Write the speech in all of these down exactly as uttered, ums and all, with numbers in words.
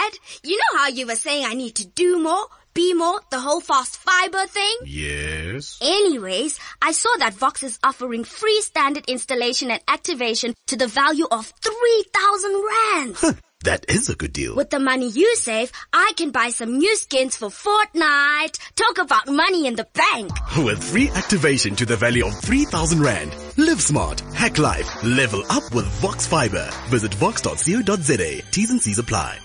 Dad, you know how you were saying I need to do more, be more, the whole fast fiber thing? Yes. Anyways, I saw that Vox is offering free standard installation and activation to the value of three thousand rands. That is a good deal. With the money you save, I can buy some new skins for Fortnite. Talk about money in the bank. With free activation to the value of three thousand rand. Live smart, hack life, level up with Vox Fiber. Visit vox dot co dot za. T's and C's apply.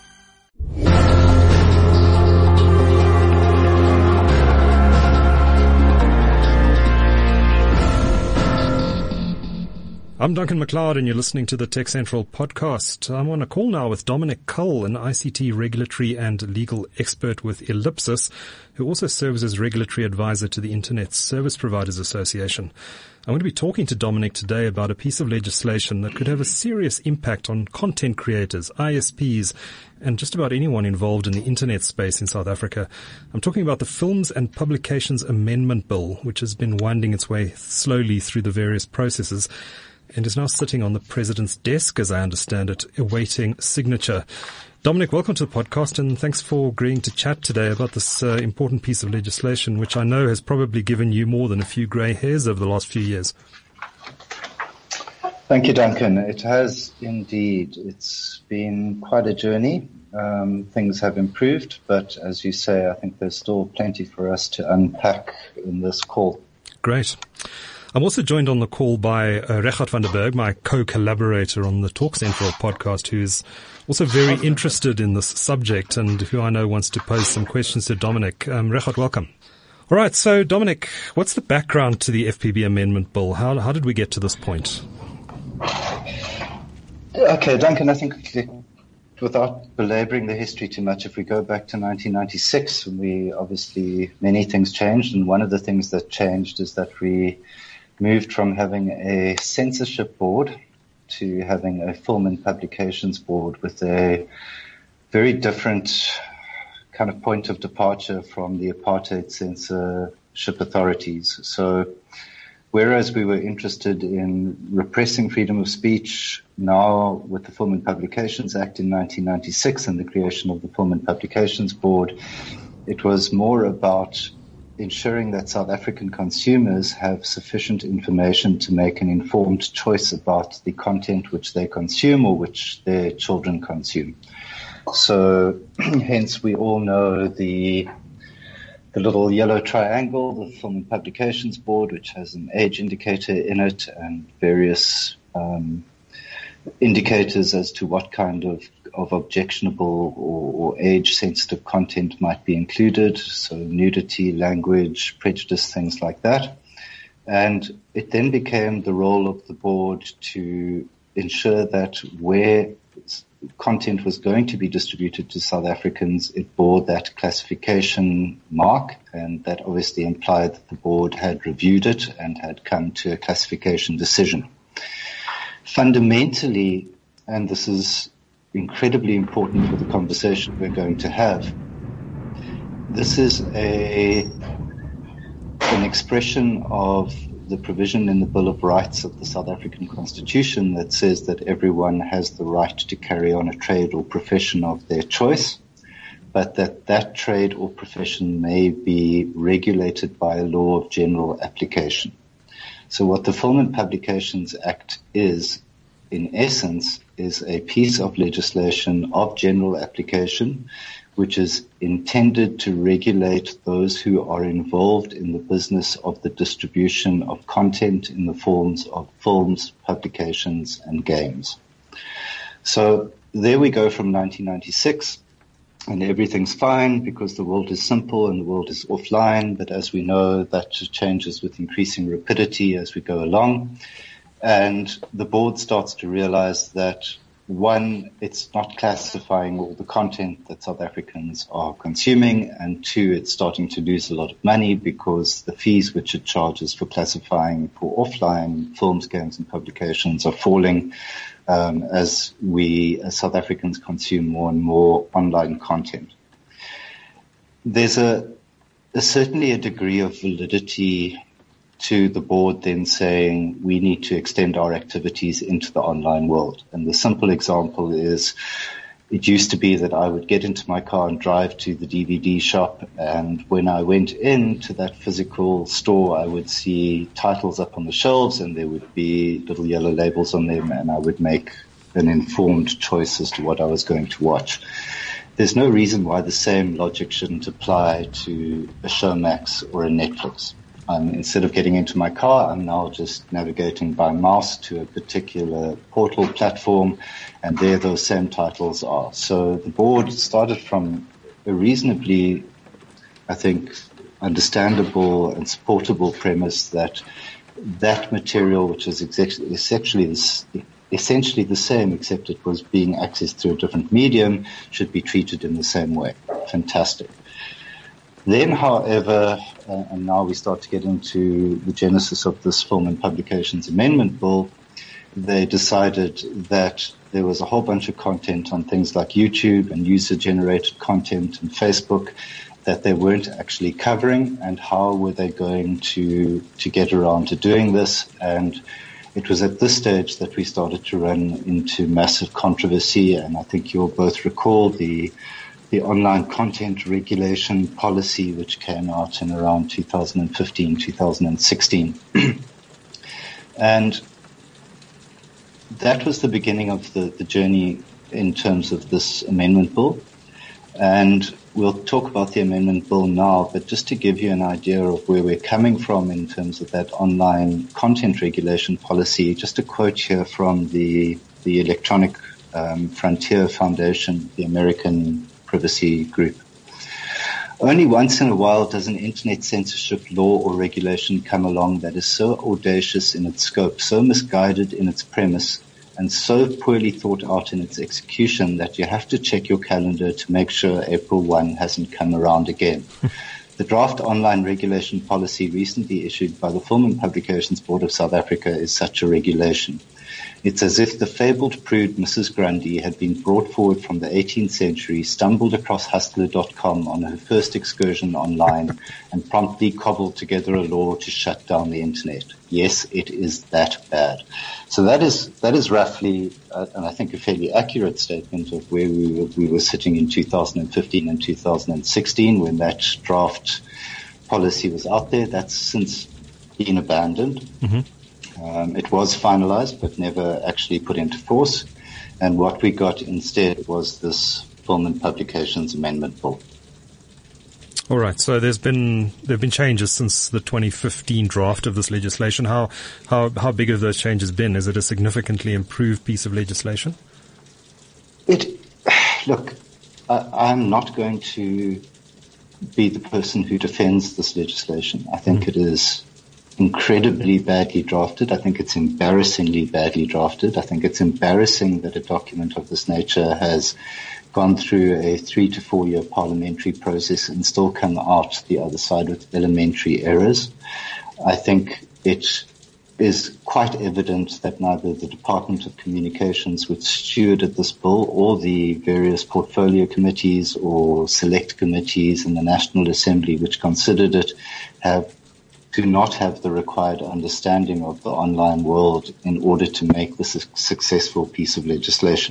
I'm Duncan McLeod and you're listening to the Tech Central podcast. I'm on a call now with Dominic Cull, an I C T regulatory and legal expert with Ellipsis, who also serves as regulatory advisor to the Internet Service Providers Association. I'm going to be talking to Dominic today about a piece of legislation that could have a serious impact on content creators, I S Ps, and just about anyone involved in the internet space in South Africa. I'm talking about the Films and Publications Amendment Bill, which has been winding its way slowly through the various processes and is now sitting on the President's desk, as I understand it, awaiting signature. Dominic, welcome to the podcast, and thanks for agreeing to chat today about this uh, important piece of legislation, which I know has probably given you more than a few grey hairs over the last few years. Thank you, Duncan. It has indeed. It's been quite a journey. Um, things have improved, but as you say, I think there's still plenty for us to unpack in this call. Great. I'm also joined on the call by uh, Regardt van der Berg, my co-collaborator on the Talk Central podcast, who's also very interested in this subject and who I know wants to pose some questions to Dominic. Um, Regardt, welcome. All right, so Dominic, what's the background to the F P B Amendment Bill? How, how did we get to this point? Okay, Duncan, I think without belaboring the history too much, if we go back to nineteen ninety-six, we obviously, many things changed, and one of the things that changed is that we moved from having a censorship board to having a film and publications board with a very different kind of point of departure from the apartheid censorship authorities. So whereas we were interested in repressing freedom of speech, now with the Film and Publications Act in nineteen ninety-six and the creation of the Film and Publications Board, it was more about ensuring that South African consumers have sufficient information to make an informed choice about the content which they consume or which their children consume. So hence we all know the the little yellow triangle, the Film and Publications Board, which has an age indicator in it and various um, indicators as to what kind of, of objectionable or, or age-sensitive content might be included, so nudity, language, prejudice, things like that. And it then became the role of the board to ensure that where content was going to be distributed to South Africans, it bore that classification mark, and that obviously implied that the board had reviewed it and had come to a classification decision. Fundamentally, and this is incredibly important for the conversation we're going to have, this is a an expression of the provision in the Bill of Rights of the South African Constitution that says that everyone has the right to carry on a trade or profession of their choice, but that that trade or profession may be regulated by a law of general application. So what the Film and Publications Act is, in essence, is a piece of legislation of general application which is intended to regulate those who are involved in the business of the distribution of content in the forms of films, publications, and games. So there we go from nineteen ninety-six. And everything's fine because the world is simple and the world is offline. But as we know, that changes with increasing rapidity as we go along. And the board starts to realize that, one, it's not classifying all the content that South Africans are consuming. And two, it's starting to lose a lot of money because the fees which it charges for classifying for offline films, games, and publications are falling Um, as we, as South Africans, consume more and more online content. There's a, a certainly a degree of validity to the board then saying we need to extend our activities into the online world. And the simple example is it used to be that I would get into my car and drive to the D V D shop, and when I went into that physical store, I would see titles up on the shelves, and there would be little yellow labels on them, and I would make an informed choice as to what I was going to watch. There's no reason why the same logic shouldn't apply to a Showmax or a Netflix. Um, instead of getting into my car, I'm now just navigating by mouse to a particular portal platform, and there those same titles are. So the board started from a reasonably, I think, understandable and supportable premise that that material, which is essentially essentially the same, except it was being accessed through a different medium, should be treated in the same way. Fantastic. Then, however, uh, and now we start to get into the genesis of this Film and Publications Amendment Bill, they decided that there was a whole bunch of content on things like YouTube and user-generated content and Facebook that they weren't actually covering, and how were they going to, to get around to doing this. And it was at this stage that we started to run into massive controversy, and I think you'll both recall the the online content regulation policy, which came out in around two thousand fifteen, two thousand sixteen. And that was the beginning of the, the journey in terms of this amendment bill. And we'll talk about the amendment bill now, but just to give you an idea of where we're coming from in terms of that online content regulation policy, just a quote here from the, the Electronic um, Frontier Foundation, the American privacy group. Only once in a while does an internet censorship law or regulation come along that is so audacious in its scope, so misguided in its premise, and so poorly thought out in its execution that you have to check your calendar to make sure April first hasn't come around again. The draft online regulation policy recently issued by the Film and Publications Board of South Africa is such a regulation. It's as if the fabled prude Missus Grundy had been brought forward from the eighteenth century, stumbled across hustler dot com on her first excursion online, and promptly cobbled together a law to shut down the internet. Yes, it is that bad. So that is that is roughly, uh, and I think a fairly accurate statement of where we were, we were sitting in two thousand fifteen and two thousand sixteen when that draft policy was out there. That's since been abandoned. Mm-hmm. Um, it was finalized, but never actually put into force. And what we got instead was this Film and Publications Amendment Bill. All right. So there's been there have been changes since the twenty fifteen draft of this legislation. How how how big have those changes been? Is it a significantly improved piece of legislation? It look, I, I'm not going to be the person who defends this legislation. I think mm. it is incredibly badly drafted. I think it's embarrassingly badly drafted. I think it's embarrassing that a document of this nature has gone through a three to four year parliamentary process and still come out the other side with elementary errors. I think it is quite evident that neither the Department of Communications, which stewarded this bill, or the various portfolio committees or select committees in the National Assembly which considered it, have do not have the required understanding of the online world in order to make this a successful piece of legislation.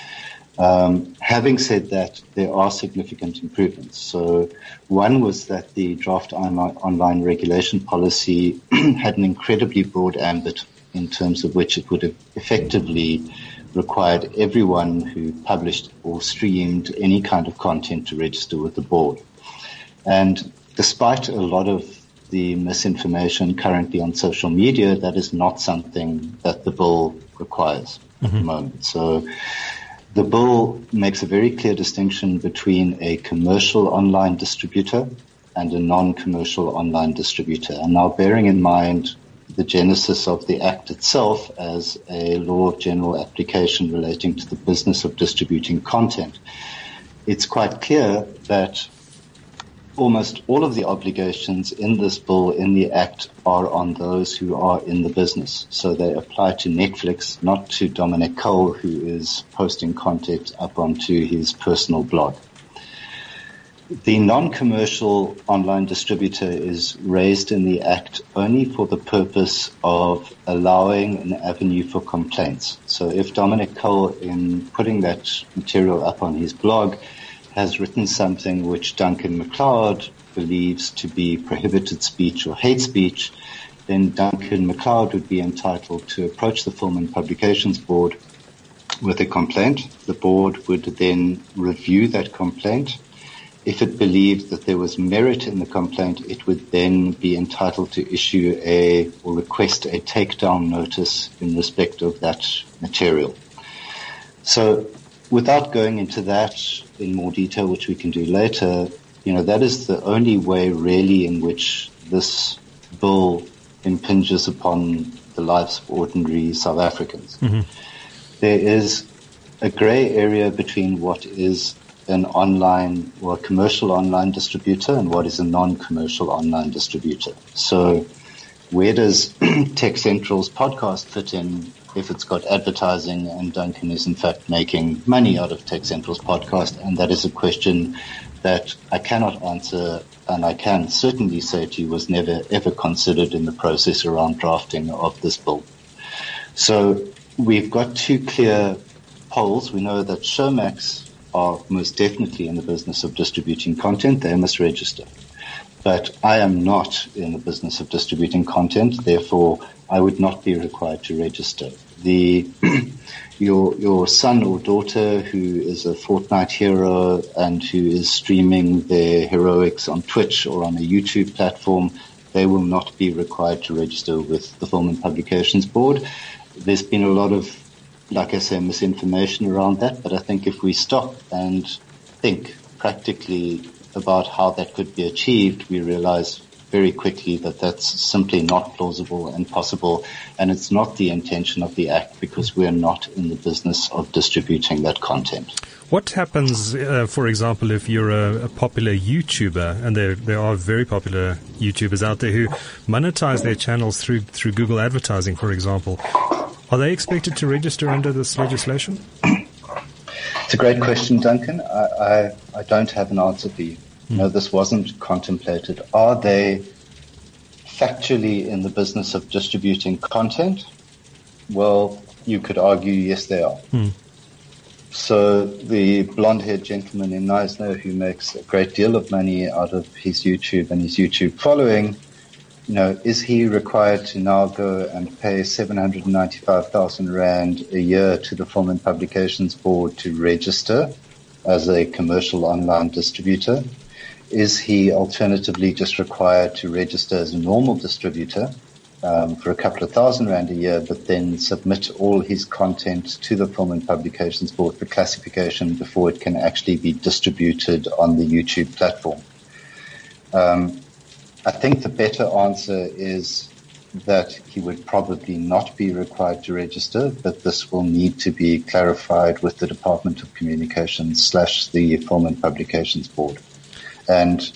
Um, having said that, there are significant improvements. So one was that the draft online, online regulation policy had an incredibly broad ambit in terms of which it would have effectively required everyone who published or streamed any kind of content to register with the board. And despite a lot of the misinformation currently on social media, that is not something that the bill requires mm-hmm. at the moment. So the bill makes a very clear distinction between a commercial online distributor and a non-commercial online distributor. And now, bearing in mind the genesis of the Act itself as a law of general application relating to the business of distributing content, it's quite clear that almost all of the obligations in this bill, in the Act, are on those who are in the business. So they apply to Netflix, not to Dominic Cole, who is posting content up onto his personal blog. the non-commercial online distributor is raised in the Act only for the purpose of allowing an avenue for complaints. So if Dominic Cull, in putting that material up on his blog, has written something which Duncan MacLeod believes to be prohibited speech or hate speech, then Duncan MacLeod would be entitled to approach the Film and Publications Board with a complaint. The board would then review that complaint. If it believed that there was merit in the complaint, it would then be entitled to issue a or request a takedown notice in respect of that material. So without going into that in more detail, which we can do later, you know, that is the only way really in which this bill impinges upon the lives of ordinary South Africans. Mm-hmm. There is a grey area between what is an online or a commercial online distributor and what is a non-commercial online distributor. So where does Tech Central's podcast fit in if it's got advertising and Duncan is in fact making money out of Tech Central's podcast? And that is a question that I cannot answer, and I can certainly say to you was never ever considered in the process around drafting of this bill. So we've got two clear poles. We know that Showmax are most definitely in the business of distributing content. They must register. But I am not in the business of distributing content, therefore I would not be required to register. The your your son or daughter who is a Fortnite hero and who is streaming their heroics on Twitch or on a YouTube platform, they will not be required to register with the Film and Publications Board. There's been a lot of, like I say, misinformation around that, but I think if we stop and think practically about how that could be achieved, we realize very quickly that that's simply not plausible and possible, and it's not the intention of the Act because we're not in the business of distributing that content. What happens, uh, for example, if you're a, a popular YouTuber, and there there are very popular YouTubers out there who monetize their channels through through Google advertising, for example? Are they expected to register under this legislation? It's a great question, Duncan. I, I, I don't have an answer for you. Mm. No, this wasn't contemplated. Are they factually in the business of distributing content? Well, you could argue, yes, they are. Mm. So the blonde-haired gentleman in Knysna who makes a great deal of money out of his YouTube and his YouTube following, you know, is he required to now go and pay seven hundred ninety-five thousand rand a year to the Film and Publications Board to register as a commercial online distributor? Is he alternatively just required to register as a normal distributor um, for a couple of thousand rand a year, but then submit all his content to the Film and Publications Board for classification before it can actually be distributed on the YouTube platform? Um, I think the better answer is that he would probably not be required to register, but this will need to be clarified with the Department of Communications slash the Film and Publications Board. And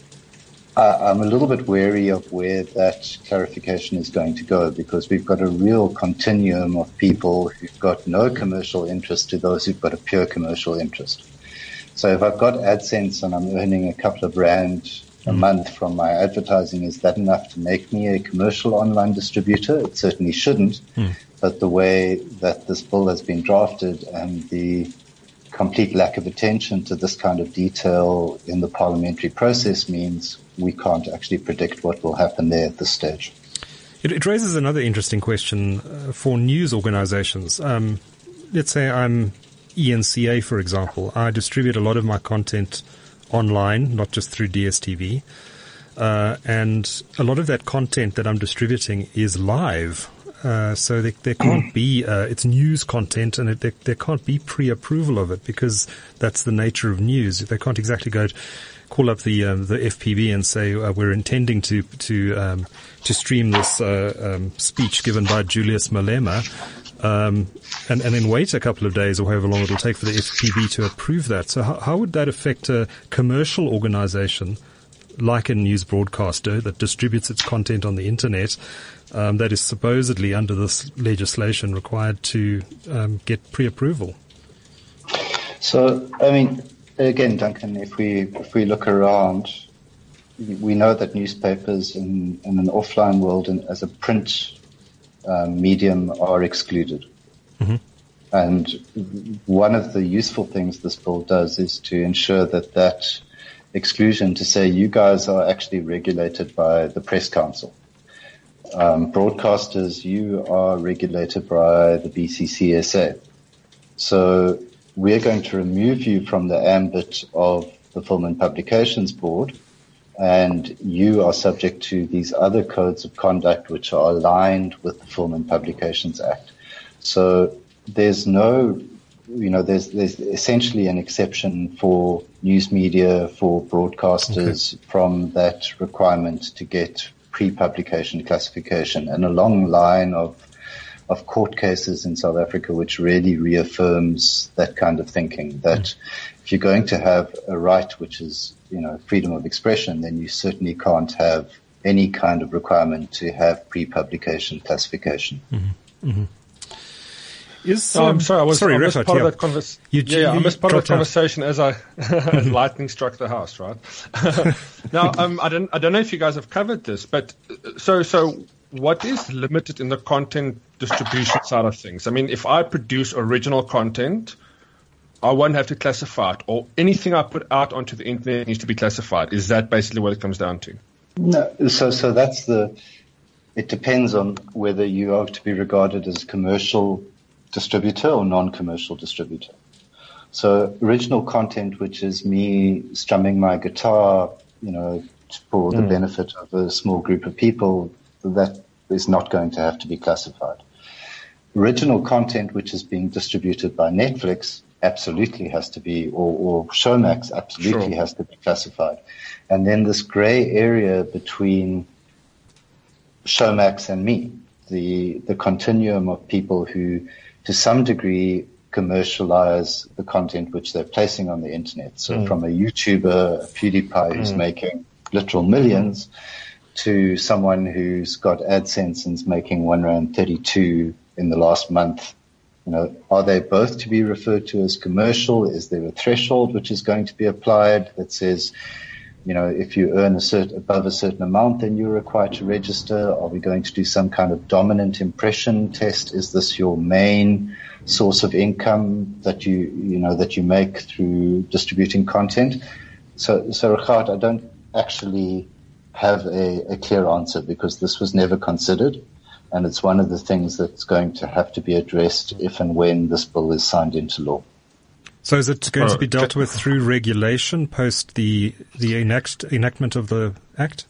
I, I'm a little bit wary of where that clarification is going to go, because we've got a real continuum of people who've got no commercial interest to those who've got a pure commercial interest. So if I've got AdSense and I'm earning a couple of rand a month from my advertising, is that enough to make me a commercial online distributor? It certainly shouldn't. Mm. But the way that this bill has been drafted and the complete lack of attention to this kind of detail in the parliamentary process means we can't actually predict what will happen there at this stage. It, it raises another interesting question uh, for news organizations. Um, let's say I'm E N C A, for example. I distribute a lot of my content online, not just through D S T V. Uh, and a lot of that content that I'm distributing is live. Uh, so there, there can't be, uh, it's news content, and it, there, there can't be pre-approval of it because that's the nature of news. They can't exactly go call up the um, the F P B and say uh, we're intending to to um, to stream this uh, um, speech given by Julius Malema. Um, and, and then wait a couple of days or however long it'll take for the F P B to approve that. So how, how would that affect a commercial organization like a news broadcaster that distributes its content on the internet, um, that is supposedly under this legislation required to um, get pre-approval? So, I mean, again, Duncan, if we if we look around, we know that newspapers in, in an offline world and as a print um, medium are excluded. Mm-hmm. And one of the useful things this bill does is to ensure that that exclusion, to say you guys are actually regulated by the Press Council. Um, broadcasters, you are regulated by the B C C S A. So we're going to remove you from the ambit of the Film and Publications Board, and you are subject to these other codes of conduct which are aligned with the Film and Publications Act. So there's no, you know, there's there's essentially an exception for news media, for broadcasters okay. from that requirement to get pre-publication classification, and a long line of of court cases in South Africa which really reaffirms that kind of thinking, that mm. if you're going to have a right which is, you know, freedom of expression, then you certainly can't have any kind of requirement to have pre-publication classification. Mm-hmm. Mm-hmm. Is, um, oh, I'm sorry, I was sorry, I missed Refaat, part yeah. of that convers- you, yeah, yeah, you, I missed part of the out. conversation as I as lightning struck the house, right? Now, um, I don't I don't know if you guys have covered this, but so so what is limited in the content distribution side of things? I mean, if I produce original content, I won't have to classify it, or anything I put out onto the internet needs to be classified. Is that basically what it comes down to? No, so so that's the. It depends on whether you are to be regarded as commercial distributor or non-commercial distributor. So original content, which is me strumming my guitar, you know, for the mm. benefit of a small group of people, that is not going to have to be classified. Original content, which is being distributed by Netflix, absolutely has to be, or, or Showmax absolutely sure. has to be classified. And then this gray area between Showmax and me, the the continuum of people who, to some degree, commercialize the content which they're placing on the internet. So mm. from a YouTuber, a PewDiePie who's mm. making literal millions, to someone who's got AdSense and's making one rand thirty-two in the last month. You know, are they both to be referred to as commercial? Is there a threshold which is going to be applied that says, you know, if you earn a certain, above a certain amount, then you're required to register? Are we going to do some kind of dominant impression test? Is this your main source of income that you, you know, that you make through distributing content? So, so Refaat, I don't actually have a, a clear answer because this was never considered. And it's one of the things that's going to have to be addressed if and when this bill is signed into law. So is it going to be dealt with through regulation post the the enact, enactment of the Act?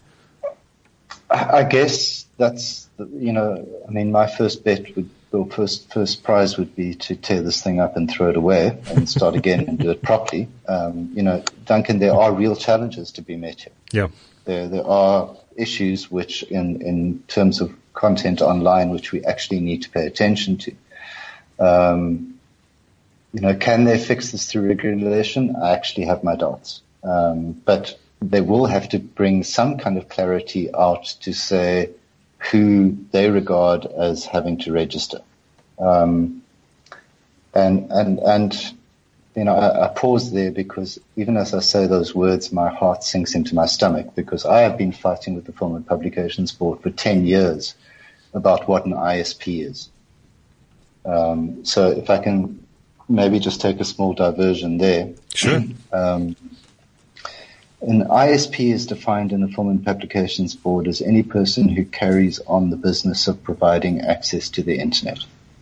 I guess that's, you know, I mean, my first bet would, or first, first prize would be to tear this thing up and throw it away and start again and do it properly. Um, you know, Duncan, there are real challenges to be met here. Yeah. There, there are issues which in, in terms of content online, which we actually need to pay attention to. Um, you know, can they fix this through regulation? I actually have my doubts. Um, but they will have to bring some kind of clarity out to say who they regard as having to register. Um, and, and, and, you know, I, I pause there because even as I say those words, my heart sinks into my stomach because I have been fighting with the Film and Publications Board for ten years about what an I S P is. Um, so if I can maybe just take a small diversion there. Sure. Um, an I S P is defined in the Film and Publications Board as any person who carries on the business of providing access to the internet.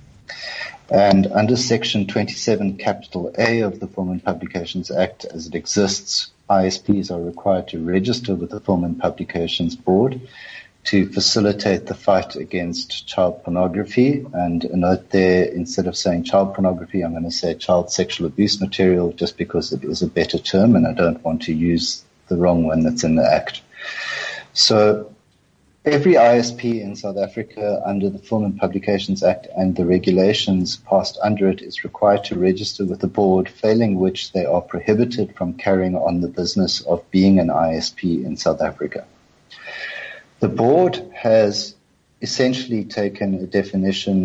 And under Section twenty-seven, capital A of the Film and Publications Act, as it exists, I S Ps are required to register with the Film and Publications Board to facilitate the fight against child pornography. And a note there, instead of saying child pornography, I'm going to say child sexual abuse material just because it is a better term and I don't want to use the wrong one that's in the Act. So every I S P in South Africa under the Film and Publications Act and the regulations passed under it is required to register with the board, failing which they are prohibited from carrying on the business of being an I S P in South Africa. The board has essentially taken a definition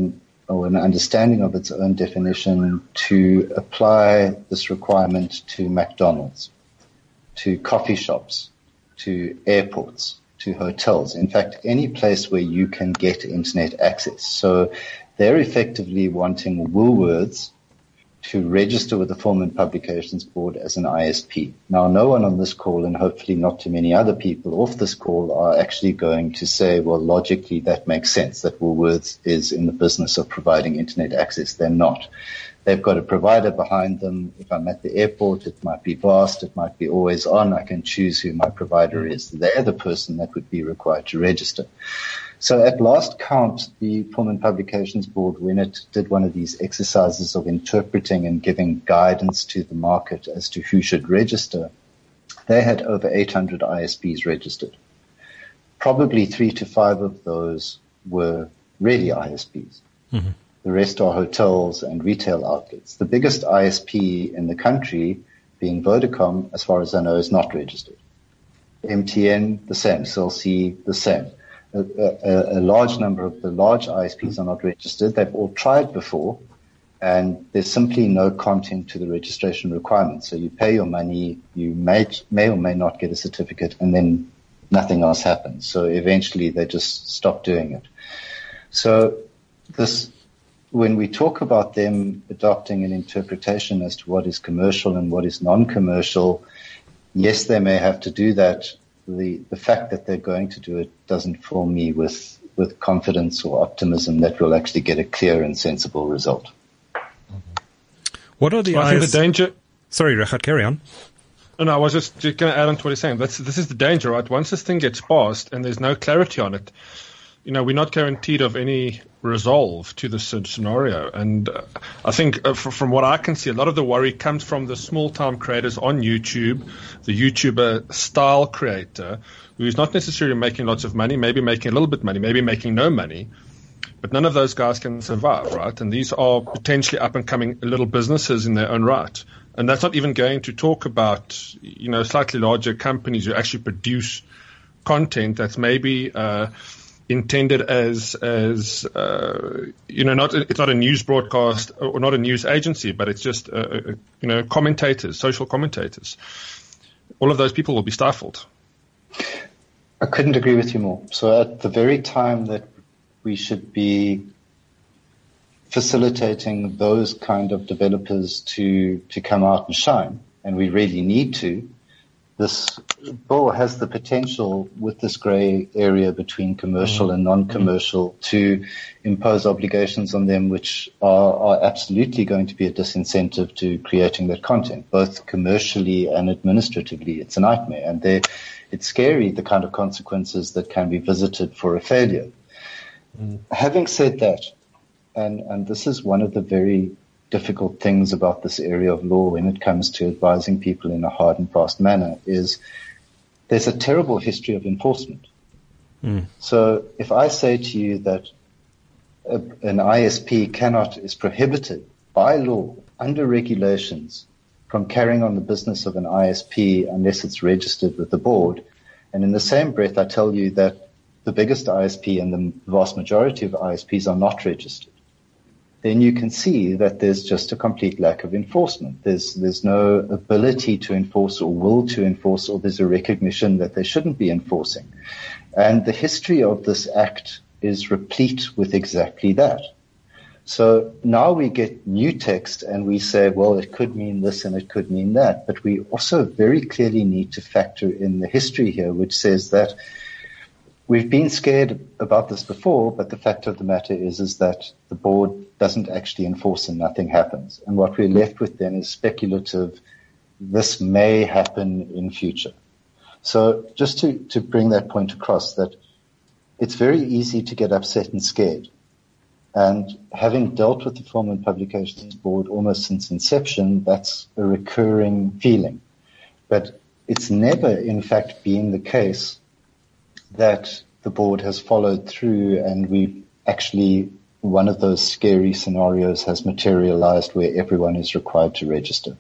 or an understanding of its own definition to apply this requirement to McDonald's, to coffee shops, to airports, to hotels. In fact, any place where you can get internet access. So they're effectively wanting Woolworths to register with the Film and Publications Board as an I S P. Now, no one on this call, and hopefully not too many other people off this call, are actually going to say, well, logically that makes sense, that Woolworths is in the business of providing internet access. They're not. They've got a provider behind them. If I'm at the airport, it might be Vast, it might be Always On. I can choose who my provider is. They're the person that would be required to register. So at last count, the Film and Publications Board, when it did one of these exercises of interpreting and giving guidance to the market as to who should register, they had over eight hundred I S Ps registered. Probably three to five of those were really I S Ps. Mm-hmm. The rest are hotels and retail outlets. The biggest I S P in the country, being Vodacom, as far as I know, is not registered. M T N, the same. Cell C, the same. A, a, a large number of the large I S Ps are not registered. They've all tried before, and there's simply no content to the registration requirements. So you pay your money, you may, may or may not get a certificate, and then nothing else happens. So eventually they just stop doing it. So this, when we talk about them adopting an interpretation as to what is commercial and what is non-commercial, yes, they may have to do that. The, the fact that they're going to do it doesn't fill me with, with confidence or optimism that we'll actually get a clear and sensible result. What are the well, I think the danger? Sorry, Regardt, carry on. No, no, I was just, just going to add on to what he's saying. That's, this is the danger, right? Once this thing gets passed and there's no clarity on it, you know, we're not guaranteed of any resolve to this scenario. And uh, I think uh, f- from what I can see, a lot of the worry comes from the small-time creators on YouTube, the YouTuber style creator, who's not necessarily making lots of money, maybe making a little bit of money, maybe making no money. But none of those guys can survive, right? And these are potentially up-and-coming little businesses in their own right. And that's not even going to talk about, you know, slightly larger companies who actually produce content that's maybe uh, intended as, as uh, you know, not it's not a news broadcast or not a news agency, but it's just, uh, you know, commentators, social commentators. All of those people will be stifled. I couldn't agree with you more. So at the very time that we should be facilitating those kind of developers to, to come out and shine, and we really need to, this bill has the potential with this grey area between commercial mm-hmm. and non-commercial mm-hmm. to impose obligations on them which are, are absolutely going to be a disincentive to creating that content, both commercially and administratively. It's a nightmare, and it's scary, the kind of consequences that can be visited for a failure. Mm. Having said that, and, and this is one of the very difficult things about this area of law when it comes to advising people in a hard and fast manner, is there's a terrible history of enforcement. Mm. So if I say to you that a, an I S P cannot, is prohibited by law under regulations from carrying on the business of an I S P unless it's registered with the board, and in the same breath I tell you that the biggest I S P and the vast majority of I S Ps are not registered, then you can see that there's just a complete lack of enforcement. There's there's no ability to enforce or will to enforce, or there's a recognition that they shouldn't be enforcing. And the history of this act is replete with exactly that. So now we get new text and we say, well, it could mean this and it could mean that. But we also very clearly need to factor in the history here, which says that we've been scared about this before, but the fact of the matter is, is that the board doesn't actually enforce and nothing happens. And what we're left with then is speculative, this may happen in future. So just to, to bring that point across, that it's very easy to get upset and scared. And having dealt with the Film and Publications Board almost since inception, that's a recurring feeling. But it's never, in fact, been the case that the board has followed through and we've actually, one of those scary scenarios has materialized where everyone is required to register.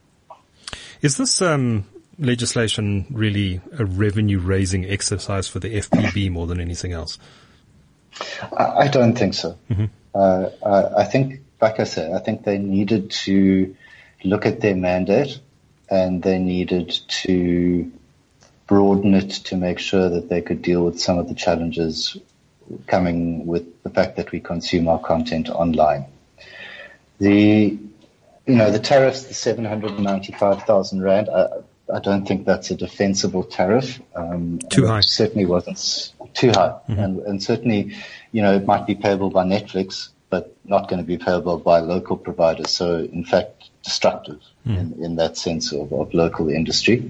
Is this um, legislation really a revenue-raising exercise for the F P B more than anything else? I, I don't think so. Mm-hmm. Uh, I, I think, like I say, I think they needed to look at their mandate, and they needed to broaden it to make sure that they could deal with some of the challenges coming with the fact that we consume our content online. The, you know, the tariffs, the seven hundred ninety-five thousand rand, I, I don't think that's a defensible tariff. Um, too high. It certainly wasn't too high. Mm-hmm. And, and certainly, you know, it might be payable by Netflix, but not going to be payable by local providers. So, in fact, destructive mm. in, in that sense of, of local industry.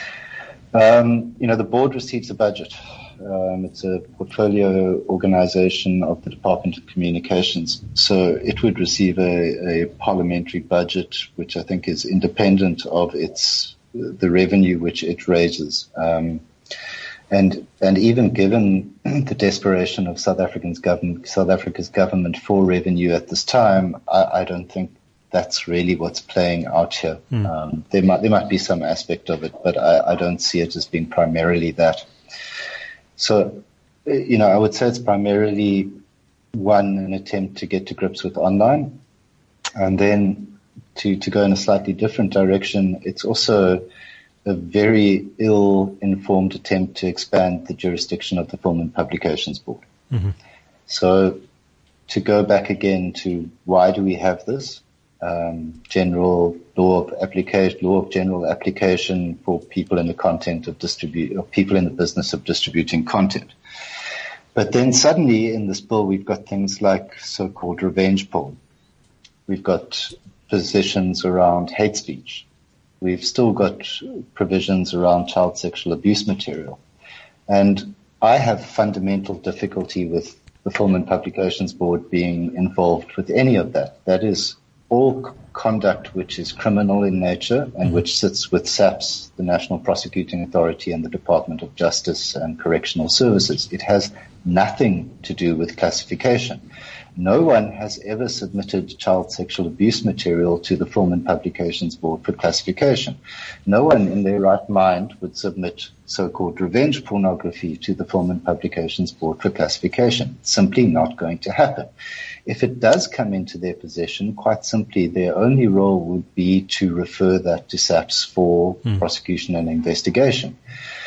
Um, you know, the board receives a budget. Um, it's a portfolio organization of the Department of Communications. So it would receive a, a parliamentary budget, which I think is independent of its the revenue which it raises. Um, and and even given the desperation of South Africa's government, South Africa's government for revenue at this time, I, I don't think that's really what's playing out here. Mm. Um, there might there might be some aspect of it, but I, I don't see it as being primarily that. So, you know, I would say it's primarily, one, an attempt to get to grips with online, and then to, to go in a slightly different direction, it's also a very ill-informed attempt to expand the jurisdiction of the Film and Publications Board. Mm-hmm. So to go back again to why do we have this? Um, general law of application, law of general application for people in the content of distribute, or people in the business of distributing content. But then suddenly in this bill, we've got things like so-called revenge porn. We've got positions around hate speech. We've still got provisions around child sexual abuse material. And I have fundamental difficulty with the Film and Publications Board being involved with any of that. That is all conduct which is criminal in nature and which sits with SAPS, the National Prosecuting Authority, and the Department of Justice and Correctional Services. It has nothing to do with classification. No one has ever submitted child sexual abuse material to the Film and Publications Board for classification. No one in their right mind would submit so-called revenge pornography to the Film and Publications Board for classification. It's simply not going to happen. If it does come into their possession, quite simply, their only role would be to refer that to SAPS for mm. prosecution and investigation.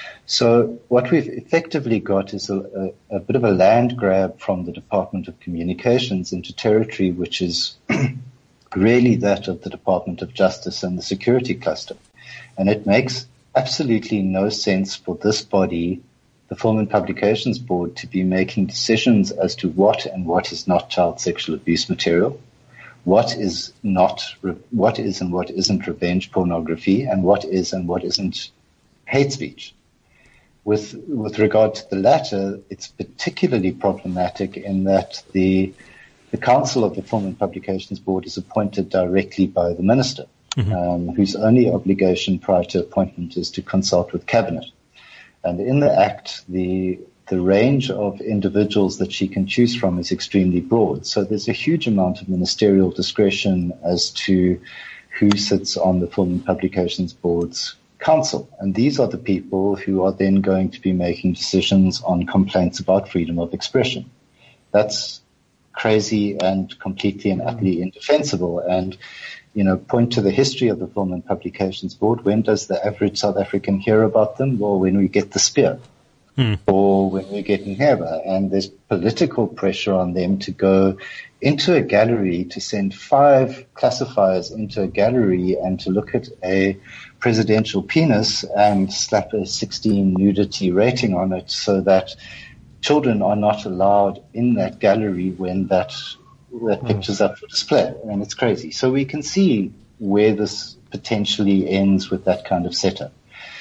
So what we've effectively got is a, a, a bit of a land grab from the Department of Communications into territory which is really that of the Department of Justice and the security cluster. And it makes absolutely no sense for this body, the Film and Publications Board, to be making decisions as to what and what is not child sexual abuse material, what is not, what is and what isn't revenge pornography, and what is and what isn't hate speech. With, with regard to the latter, it's particularly problematic in that the, the Council of the Film and Publications Board is appointed directly by the Minister, mm-hmm. um, whose only obligation prior to appointment is to consult with Cabinet. And in the Act, the the range of individuals that she can choose from is extremely broad. So there's a huge amount of ministerial discretion as to who sits on the Film and Publications Board's council. And these are the people who are then going to be making decisions on complaints about freedom of expression. That's crazy and completely and utterly indefensible. And, you know, point to the history of the Film and Publications Board. When does the average South African hear about them? Well, when we get the spear. Hmm. Or when we get Nheba, and there's political pressure on them to go into a gallery, to send five classifiers into a gallery and to look at a presidential penis and slap a sixteen nudity rating on it so that children are not allowed in that gallery when that, that picture's up for display. And it's crazy. So we can see where this potentially ends with that kind of setup.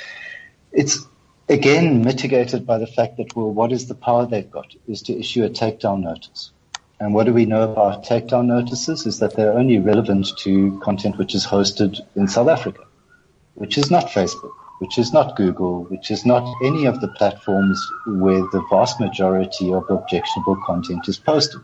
It's again mitigated by the fact that, well, what is the power they've got is to issue a takedown notice. And what do we know about takedown notices is that they're only relevant to content which is hosted in South Africa, which is not Facebook, which is not Google, which is not any of the platforms where the vast majority of objectionable content is posted.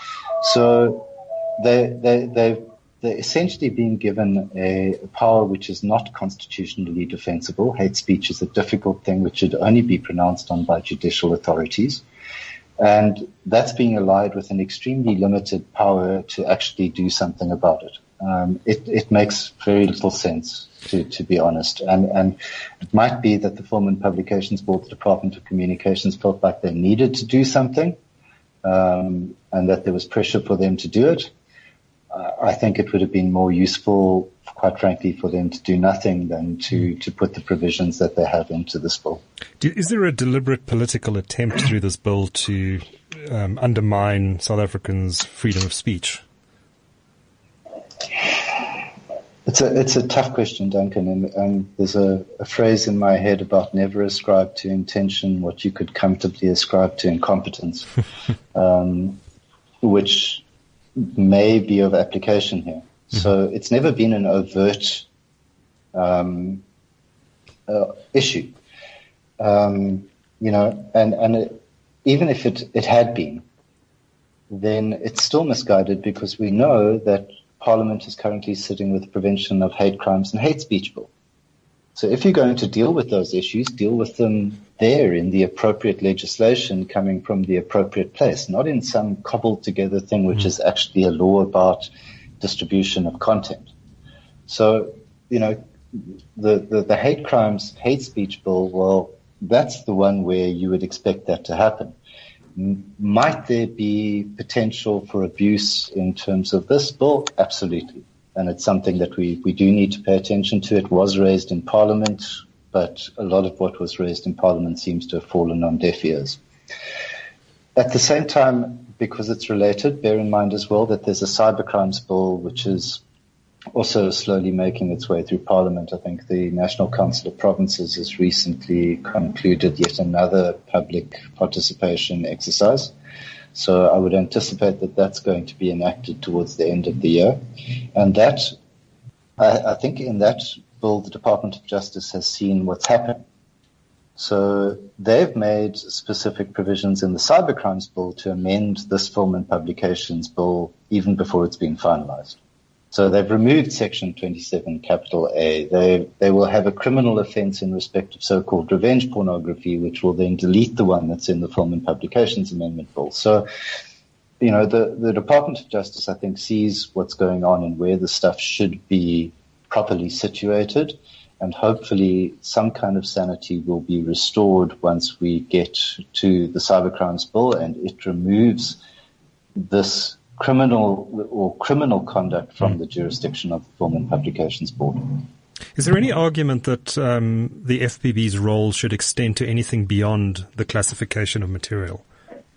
So they, they, they've They're essentially being given a power which is not constitutionally defensible. Hate speech is a difficult thing which should only be pronounced on by judicial authorities. And that's being allied with an extremely limited power to actually do something about it. Um, it, it makes very little sense, to, to be honest. And, and it might be that the Film and Publications Board, the Department of Communications, felt like they needed to do something, um, and that there was pressure for them to do it. Uh, I think it would have been more useful, quite frankly, for them to do nothing than to, to put the provisions that they have into this bill. Is there a deliberate political attempt through this bill to um, undermine South Africans' freedom of speech? It's a it's a tough question, Duncan, and um, there's a, a phrase in my head about never ascribe to intention what you could comfortably ascribe to incompetence, um, which may be of application here. Mm-hmm. So it's never been an overt um, uh, issue, um, you know, and and it, even if it it had been, then it's still misguided, because we know that Parliament is currently sitting with the Prevention of Hate Crimes and Hate Speech Bill. So if you're going to deal with those issues, deal with them there in the appropriate legislation coming from the appropriate place, not in some cobbled together thing which mm. is actually a law about distribution of content. So, you know, the, the, the hate crimes, hate speech bill, well, that's the one where you would expect that to happen. Might there be potential for abuse in terms of this bill? Absolutely. And it's something that we, we do need to pay attention to. It was raised in Parliament, but a lot of what was raised in Parliament seems to have fallen on deaf ears. At the same time, because it's related, bear in mind as well that there's a cybercrimes bill which is also slowly making its way through Parliament. I think the National Council of Provinces has recently concluded yet another public participation exercise. So I would anticipate that that's going to be enacted towards the end of the year. And that, I, I think in that bill, the Department of Justice has seen what's happened. So they've made specific provisions in the cybercrimes bill to amend this Film and Publications bill even before it's been finalized. So they've removed Section twenty-seven, capital A. They they will have a criminal offence in respect of so-called revenge pornography, which will then delete the one that's in the Film and Publications Amendment Bill. So, you know, the, the Department of Justice, I think, sees what's going on and where the stuff should be properly situated. And hopefully some kind of sanity will be restored once we get to the Cybercrimes Bill and it removes this criminal or criminal conduct from the jurisdiction of the Film and Publications Board. Is there any argument that um, the F P B's role should extend to anything beyond the classification of material?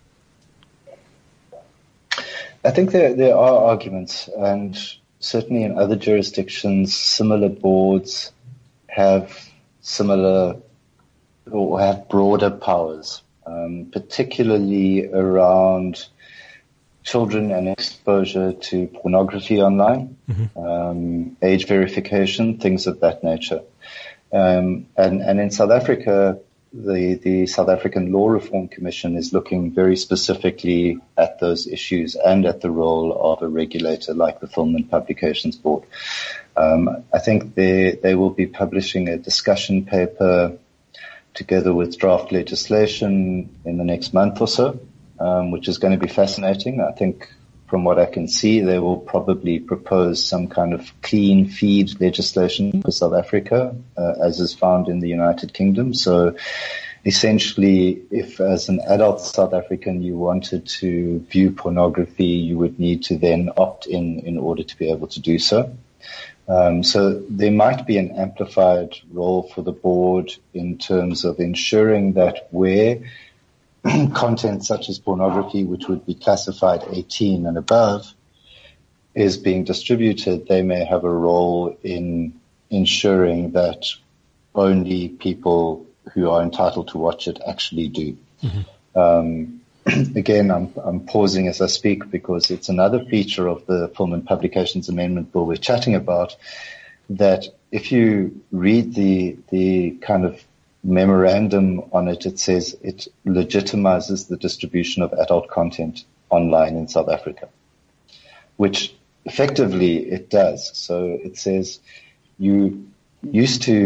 I think there there are arguments, and certainly in other jurisdictions, similar boards have similar or have broader powers, um, particularly around children and exposure to pornography online, mm-hmm. um, age verification, things of that nature. Um, and, and in South Africa, the, the South African Law Reform Commission is looking very specifically at those issues and at the role of a regulator like the Film and Publications Board. Um, I think they, they will be publishing a discussion paper together with draft legislation in the next month or so. Um, which is going to be fascinating. I think from what I can see, they will probably propose some kind of clean feed legislation for South Africa, uh, as is found in the United Kingdom. So essentially, if as an adult South African you wanted to view pornography, you would need to then opt in in order to be able to do so. Um, so there might be an amplified role for the board in terms of ensuring that where content such as pornography, which would be classified eighteen and above, is being distributed, they may have a role in ensuring that only people who are entitled to watch it actually do. Mm-hmm. Um, again, I'm, I'm pausing as I speak because it's another feature of the Film and Publications Amendment Bill we're chatting about, that if you read the the kind of memorandum on it, it says it legitimizes the distribution of adult content online in South Africa, which effectively it does. So it says you used to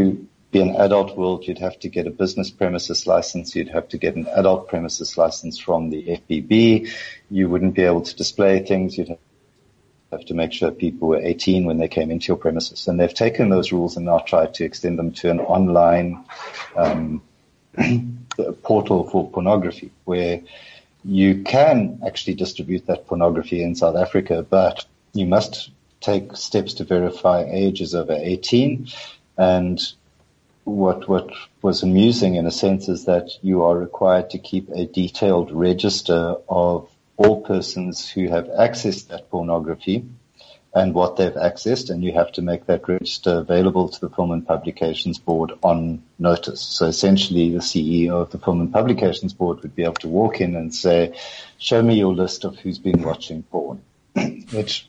be an adult world, you'd have to get a business premises license. You'd have to get an adult premises license from the F B B. You wouldn't be able to display things. You'd have to make sure people were eighteen when they came into your premises. And they've taken those rules and now tried to extend them to an online um, portal for pornography, where you can actually distribute that pornography in South Africa, but you must take steps to verify age is over eighteen. And what what was amusing in a sense is that you are required to keep a detailed register of all persons who have accessed that pornography and what they've accessed, and you have to make that register available to the Film and Publications Board on notice. So essentially the C E O of the Film and Publications Board would be able to walk in and say, show me your list of who's been watching porn, which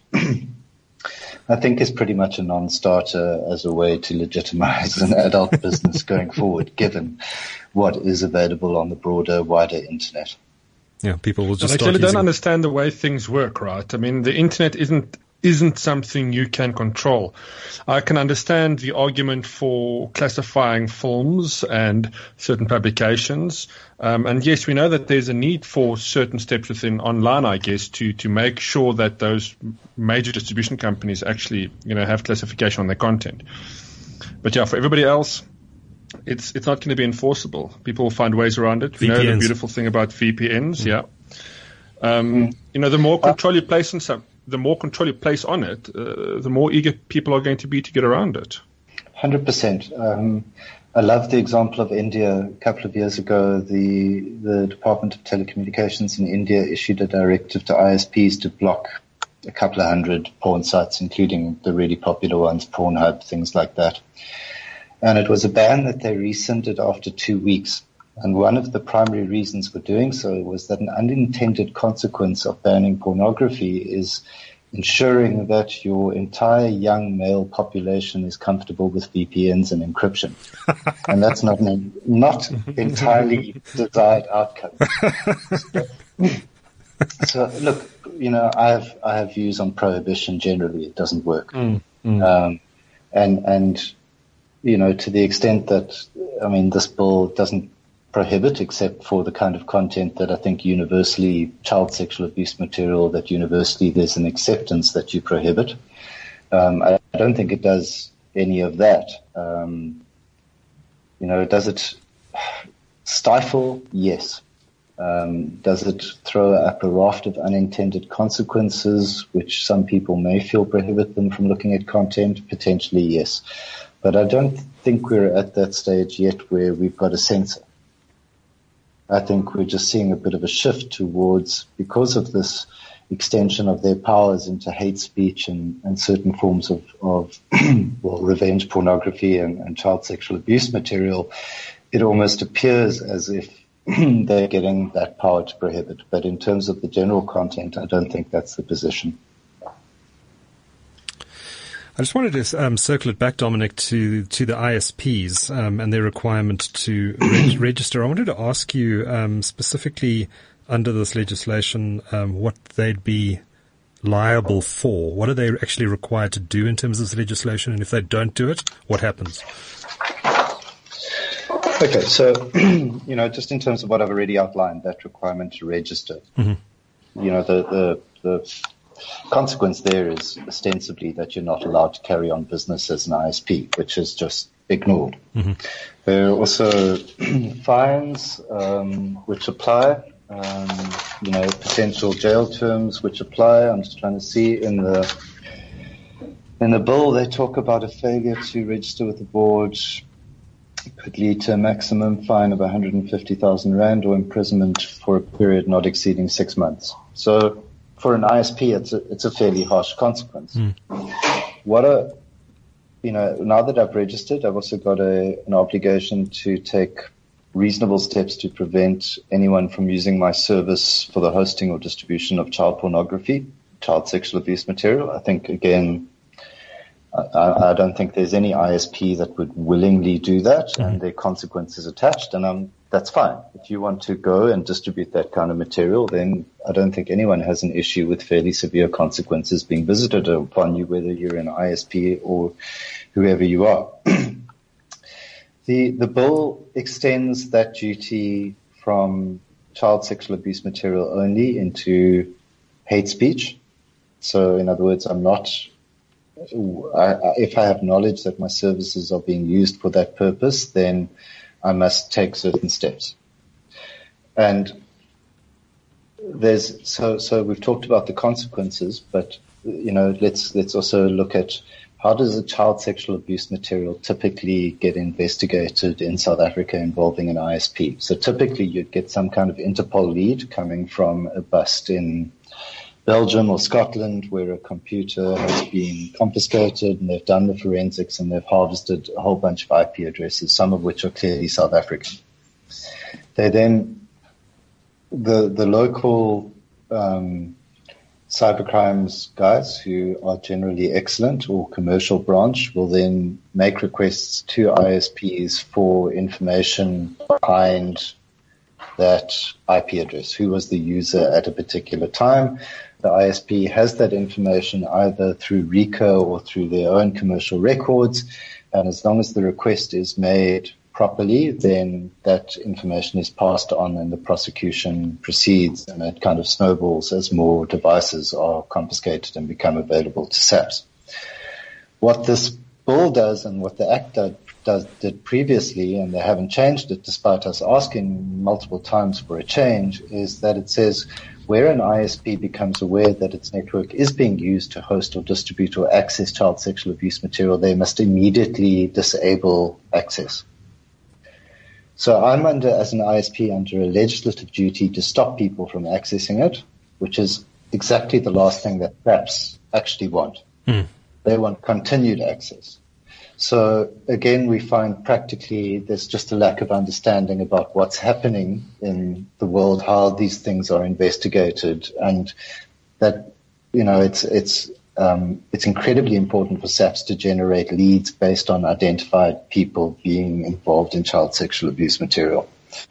I think is pretty much a non-starter as a way to legitimize an adult business going forward, given what is available on the broader, wider internet. Yeah, people will just but start actually using... don't understand the way things work, right? I mean, the internet isn't isn't something you can control. I can understand the argument for classifying films and certain publications. Um, and yes, we know that there's a need for certain steps within online, I guess, to, to make sure that those major distribution companies actually, you know, have classification on their content. But yeah, for everybody else, it's, it's not going to be enforceable. People will find ways around it. We know the beautiful thing about V P Ns. Mm. Yeah. Um, mm. You know, the more control you place on some, the more control you place on it, uh, the more eager people are going to be to get around it. one hundred percent. Um, I love the example of India. A couple of years ago, the the Department of Telecommunications in India issued a directive to I S Ps to block a couple of hundred porn sites, including the really popular ones, Pornhub, things like that. And it was a ban that they rescinded after two weeks. And one of the primary reasons for doing so was that an unintended consequence of banning pornography is ensuring that your entire young male population is comfortable with V P Ns and encryption. And that's not an not entirely desired outcome. So, so look, you know, I have I have views on prohibition generally. It doesn't work. Mm, mm. Um, and and you know, to the extent that, I mean, this bill doesn't prohibit except for the kind of content that I think universally, child sexual abuse material, that universally there's an acceptance that you prohibit. Um, I, I don't think it does any of that. Um, you know, does it stifle? Yes. Um, does it throw up a raft of unintended consequences, which some people may feel prohibit them from looking at content? Potentially, yes. But I don't think we're at that stage yet where we've got a censor. I think we're just seeing a bit of a shift towards, because of this extension of their powers into hate speech and, and certain forms of, of well, revenge pornography and, and child sexual abuse material, it almost appears as if they're getting that power to prohibit. But in terms of the general content, I don't think that's the position. I just wanted to um, circle it back, Dominic, to to the I S Ps um, and their requirement to reg- register. I wanted to ask you um, specifically under this legislation um, what they'd be liable for. What are they actually required to do in terms of this legislation? And if they don't do it, what happens? Okay, so, you know, just in terms of what I've already outlined, that requirement to register, mm-hmm. you know, the, the, the consequence there is ostensibly that you're not allowed to carry on business as an I S P, which is just ignored. Mm-hmm. There are also fines um, which apply, um, you know, potential jail terms which apply. I'm just trying to see in the in the bill they talk about a failure to register with the board could lead to a maximum fine of one hundred fifty thousand rand or imprisonment for a period not exceeding six months. So for an I S P, it's a, it's a fairly harsh consequence. Mm. What a, you know, now that I've registered, I've also got a, an obligation to take reasonable steps to prevent anyone from using my service for the hosting or distribution of child pornography, child sexual abuse material. I think, again, I, I don't think there's any I S P that would willingly do that, mm-hmm. and there are consequences attached, and um, that's fine. If you want to go and distribute that kind of material, then I don't think anyone has an issue with fairly severe consequences being visited upon you, whether you're an I S P or whoever you are. The the bill extends that duty from child sexual abuse material only into hate speech. So, in other words, I'm not, I, if I have knowledge that my services are being used for that purpose, then I must take certain steps. And there's, so, so we've talked about the consequences, but, you know, let's, let's also look at how does a child sexual abuse material typically get investigated in South Africa involving an I S P. So typically you'd get some kind of Interpol lead coming from a bust in Belgium or Scotland, where a computer has been confiscated and they've done the forensics and they've harvested a whole bunch of I P addresses, some of which are clearly South African. They then, the the local um, cybercrimes guys, who are generally excellent, or commercial branch, will then make requests to I S Ps for information behind that I P address. Who was the user at a particular time? The I S P has that information either through RICO or through their own commercial records, and as long as the request is made properly, then that information is passed on and the prosecution proceeds, and it kind of snowballs as more devices are confiscated and become available to SAPS. What this bill does and what the Act did, does, did previously, and they haven't changed it despite us asking multiple times for a change, is that it says where an I S P becomes aware that its network is being used to host or distribute or access child sexual abuse material, they must immediately disable access. So I'm under, as an I S P, under a legislative duty to stop people from accessing it, which is exactly the last thing that SAPS actually want. Mm. They want continued access. So again, we find practically there's just a lack of understanding about what's happening in the world, how these things are investigated, and that, you know, it's, it's, um, it's incredibly important for SAPS to generate leads based on identified people being involved in child sexual abuse material.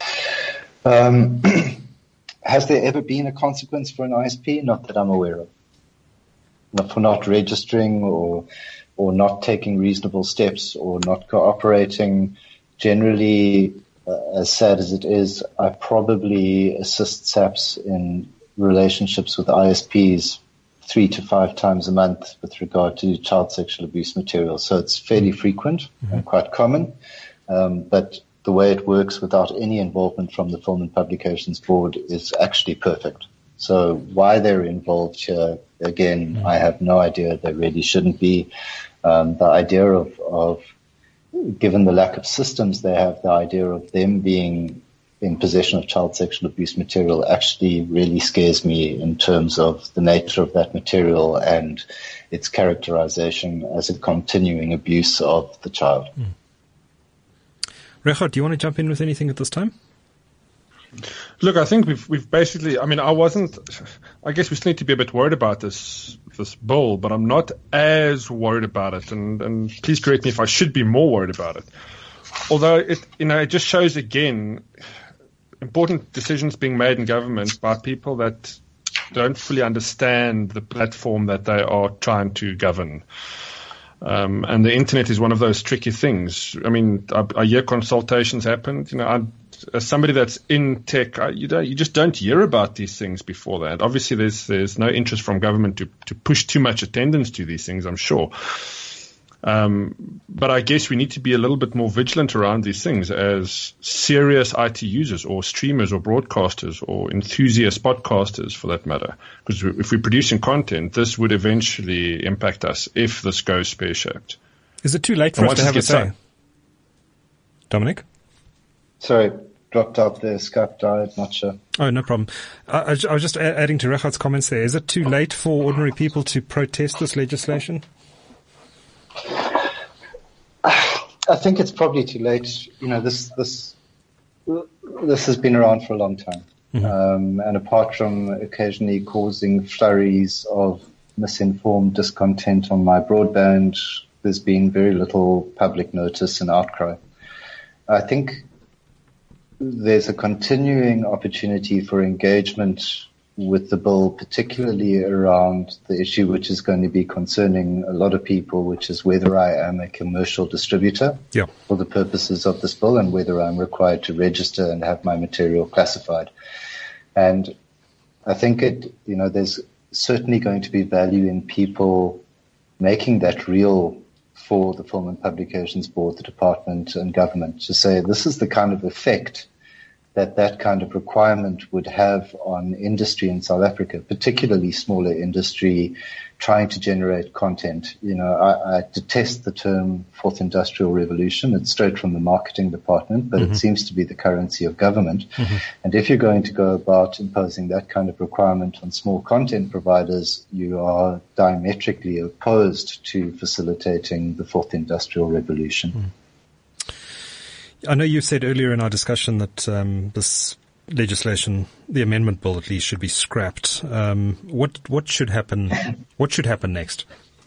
Um, has there ever been a consequence for an I S P? Not that I'm aware of. Not for not registering or or not taking reasonable steps or not cooperating. Generally, uh, as sad as it is, I probably assist SAPS in relationships with I S Ps three to five times a month with regard to child sexual abuse material. So it's fairly frequent mm-hmm. and quite common. Um, but the way it works without any involvement from the Film and Publications Board is actually perfect. So why they're involved here, again, mm-hmm. I have no idea. They really shouldn't be. Um, the idea of, of, given the lack of systems they have, the idea of them being in possession of child sexual abuse material actually really scares me in terms of the nature of that material and its characterization as a continuing abuse of the child. Mm. Regardt, do you want to jump in with anything at this time? Look, I think we've we've basically, I mean, I wasn't, I guess we still need to be a bit worried about this this bill, but I'm not as worried about it. And, and please correct me if I should be more worried about it. Although it, you know, it just shows again important decisions being made in government by people that don't fully understand the platform that they are trying to govern. Um, and the internet is one of those tricky things. I mean, I, I hear consultations happen. You know, I, as somebody that's in tech, I, you don't, you just don't hear about these things before that. Obviously, there's there's no interest from government to to push too much attendance to these things, I'm sure. Um, but I guess we need to be a little bit more vigilant around these things as serious I T users or streamers or broadcasters or enthusiast podcasters, for that matter. Because if we're producing content, this would eventually impact us if this goes pear-shaped. Is it too late for us to have a say? Dominic? Sorry, dropped out there. Skype died. Not sure. Oh, no problem. I, I, I was just adding to Regardt's comments there. Is it too late for ordinary people to protest this legislation? I think it's probably too late. You know, this this this has been around for a long time, mm-hmm. um, and apart from occasionally causing flurries of misinformed discontent on my broadband, there's been very little public notice and outcry. I think there's a continuing opportunity for engagement with the bill, particularly around the issue which is going to be concerning a lot of people, which is whether I am a commercial distributor yeah. for the purposes of this bill and whether I'm required to register and have my material classified. And I think it, you know, there's certainly going to be value in people making that real for the Film and Publications Board, the department and government, to say this is the kind of effect that that kind of requirement would have on industry in South Africa, particularly smaller industry trying to generate content. You know, I, I detest the term fourth industrial revolution. It's straight from the marketing department, but mm-hmm. it seems to be the currency of government. Mm-hmm. And if you're going to go about imposing that kind of requirement on small content providers, you are diametrically opposed to facilitating the fourth industrial revolution. Mm. I know you said earlier in our discussion that um, this legislation, the amendment bill at least, should be scrapped. Um, what what should happen? What should happen next?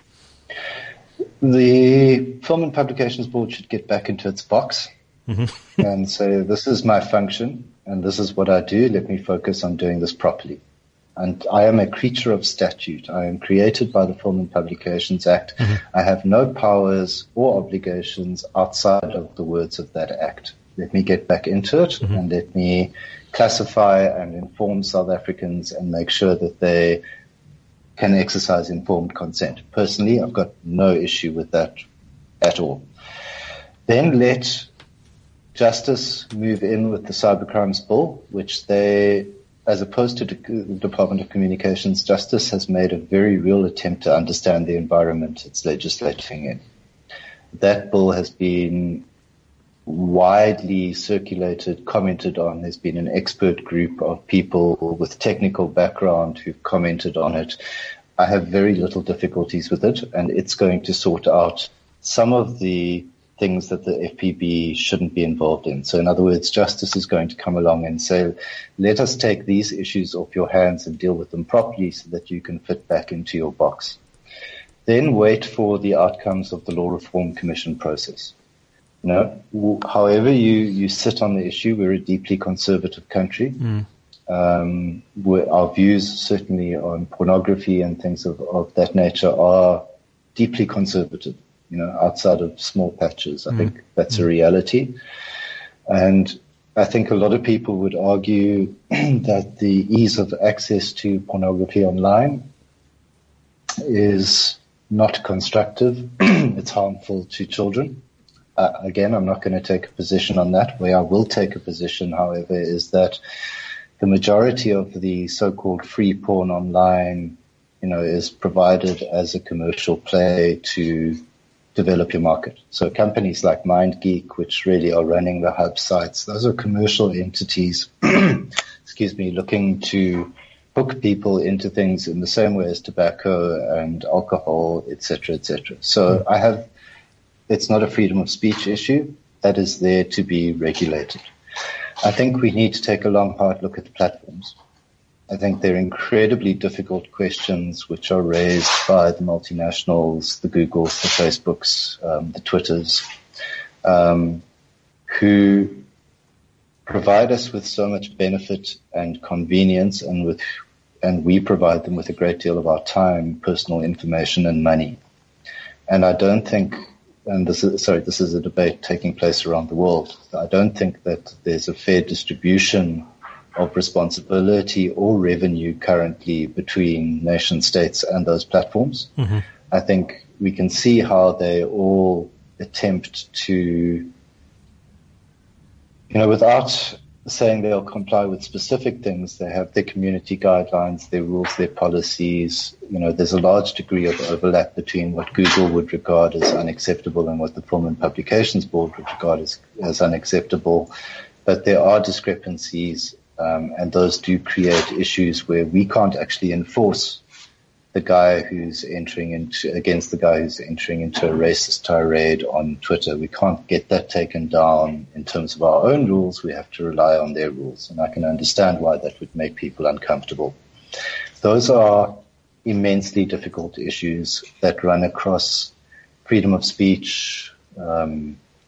The Film and Publications Board should get back into its box mm-hmm. and say, "This is my function, and this is what I do. Let me focus on doing this properly." And I am a creature of statute. I am created by the Film and Publications Act. Mm-hmm. I have no powers or obligations outside of the words of that act. Let me get back into it mm-hmm. and let me classify and inform South Africans and make sure that they can exercise informed consent. Personally, I've got no issue with that at all. Then let Justice move in with the Cybercrimes Bill, which they... As opposed to the Department of Communications, Justice has made a very real attempt to understand the environment it's legislating in. That bill has been widely circulated, commented on. There's been an expert group of people with technical background who've commented on it. I have very little difficulties with it, and it's going to sort out some of the things that the F P B shouldn't be involved in. So in other words, Justice is going to come along and say, let us take these issues off your hands and deal with them properly so that you can fit back into your box. Then wait for the outcomes of the Law Reform Commission process. You know, however you, you sit on the issue, we're a deeply conservative country. Mm. Um, our views certainly on pornography and things of, of that nature are deeply conservative. You know, outside of small patches. I mm. think that's mm. a reality. And I think a lot of people would argue that the ease of access to pornography online is not constructive. It's harmful to children. Uh, again, I'm not going to take a position on that. Where I will take a position, however, is that the majority of the so-called free porn online, you know, is provided as a commercial play to develop your market. So companies like MindGeek, which really are running the hub sites, those are commercial entities, excuse me, looking to hook people into things in the same way as tobacco and alcohol, et cetera, et cetera. So I have, it's not a freedom of speech issue. That is there to be regulated. I think we need to take a long, hard look at the platforms. I think they're incredibly difficult questions which are raised by the multinationals, the Googles, the Facebooks, um, the Twitters, um, who provide us with so much benefit and convenience, and with, and we provide them with a great deal of our time, personal information, and money. And I don't think, and this is, sorry, this is a debate taking place around the world. I don't think that there's a fair distribution of responsibility or revenue currently between nation states and those platforms. Mm-hmm. I think we can see how they all attempt to, you know, without saying they'll comply with specific things, they have their community guidelines, their rules, their policies. You know, there's a large degree of overlap between what Google would regard as unacceptable and what the Film and Publications Board would regard as, as unacceptable. But there are discrepancies. Um, and those do create issues where we can't actually enforce the guy who's entering into against the guy who's entering into a racist tirade on Twitter. We can't get that taken down in terms of our own rules. We have to rely on their rules, and I can understand why that would make people uncomfortable. Those are immensely difficult issues that run across freedom of speech, um,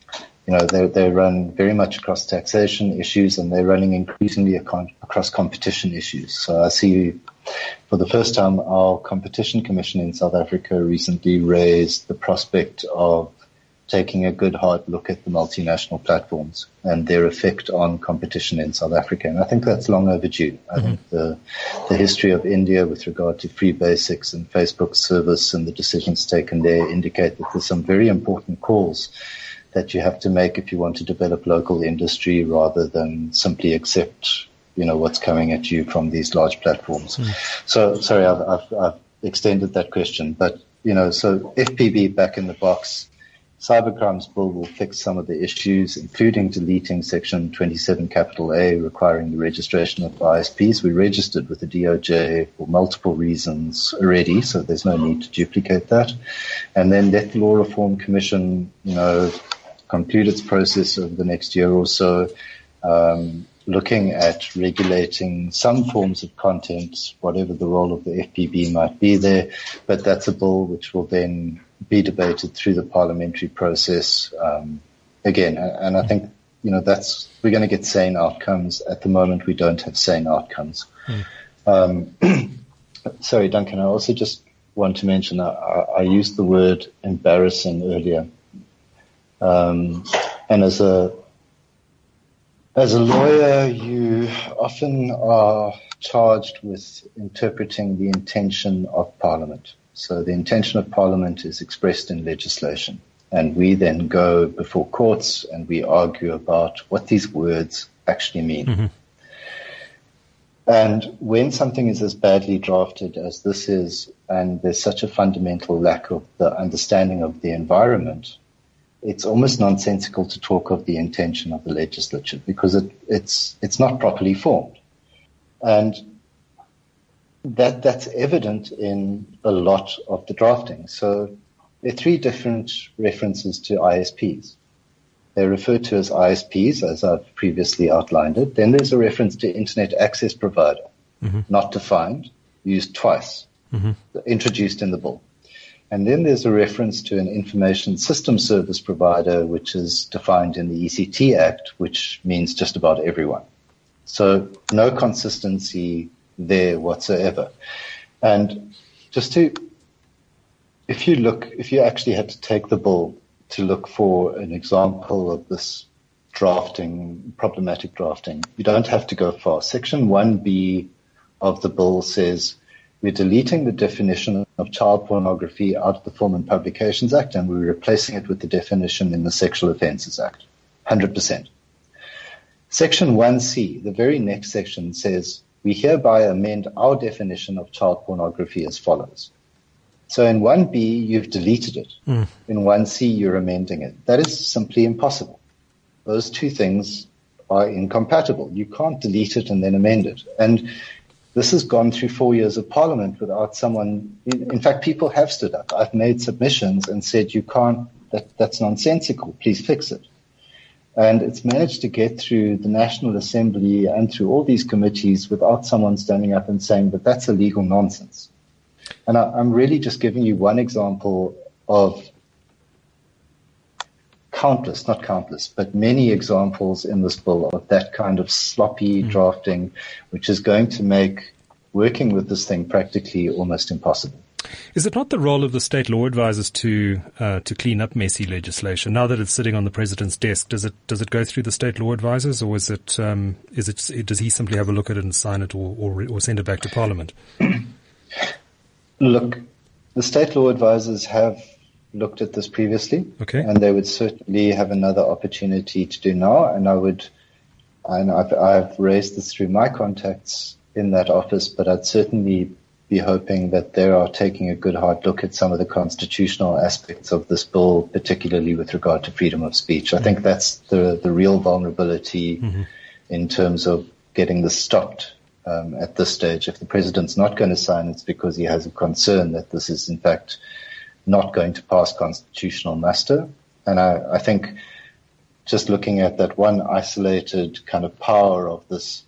you know, they they run very much across taxation issues, and they're running increasingly across competition issues. So I see, for the first time, our Competition Commission in South Africa recently raised the prospect of taking a good hard look at the multinational platforms and their effect on competition in South Africa. And I think that's long overdue. I mm-hmm. think the the history of India with regard to free basics and Facebook's service and the decisions taken there indicate that there's some very important calls that you have to make if you want to develop local industry rather than simply accept, you know, what's coming at you from these large platforms. Mm. So, sorry, I've, I've, I've extended that question, but, you know, so F P B back in the box. Cybercrimes Bill will fix some of the issues, including deleting Section twenty-seven capital A, requiring the registration of I S Ps. We registered with the D O J for multiple reasons already, so there's no need to duplicate that. And then let the Law Reform Commission, you know, conclude its process over the next year or so, um, looking at regulating some forms of content, whatever the role of the F P B might be there. But that's a bill which will then be debated through the parliamentary process um, again. And I think, you know, that's, we're going to get sane outcomes. At the moment, we don't have sane outcomes. Mm. Um, sorry, Duncan, I also just want to mention, I, I used the word embarrassing earlier. Um, and as a, as a lawyer, you often are charged with interpreting the intention of Parliament. So the intention of Parliament is expressed in legislation, and we then go before courts and we argue about what these words actually mean. Mm-hmm. And when something is as badly drafted as this is, and there's such a fundamental lack of the understanding of the environment, it's almost nonsensical to talk of the intention of the legislature because it, it's it's not properly formed. And That that's evident in a lot of the drafting. So there are three different references to I S Ps. They're referred to as I S Ps, as I've previously outlined it. Then there's a reference to Internet Access Provider, mm-hmm. not defined, used twice, mm-hmm. introduced in the bill. And then there's a reference to an Information System Service Provider, which is defined in the E C T Act, which means just about everyone. So no consistency there whatsoever. And just to, if you look, if you actually had to take the bill to look for an example of this drafting, problematic drafting, you don't have to go far. Section one B of the bill says we're deleting the definition of child pornography out of the Film and Publications Act, and we're replacing it with the definition in the Sexual Offences Act. one hundred percent. Section one C, the very next section, says we hereby amend our definition of child pornography as follows. So in one B, you've deleted it. Mm. In one C, you're amending it. That is simply impossible. Those two things are incompatible. You can't delete it and then amend it. And this has gone through four years of Parliament without someone, in, in fact, people have stood up. I've made submissions and said, you can't, that, that's nonsensical. Please fix it. And it's managed to get through the National Assembly and through all these committees without someone standing up and saying, but that's illegal nonsense. And I, I'm really just giving you one example of countless, not countless, but many examples in this bill of that kind of sloppy mm. drafting, which is going to make working with this thing practically almost impossible. Is it not the role of the state law advisors to uh, to clean up messy legislation? Now that it's sitting on the president's desk, does it does it go through the state law advisors, or is it um, is it does he simply have a look at it and sign it, or or, or send it back to Parliament? Look, the state law advisors have looked at this previously, okay, and they would certainly have another opportunity to do now. And I would, and I've, I've raised this through my contacts in that office, but I'd certainly be hoping that they are taking a good hard look at some of the constitutional aspects of this bill, particularly with regard to freedom of speech. I mm-hmm. think that's the, the real vulnerability mm-hmm. in terms of getting this stopped um, at this stage. If the president's not going to sign, it's because he has a concern that this is, in fact, not going to pass constitutional muster. And I, I think just looking at that one isolated kind of power of this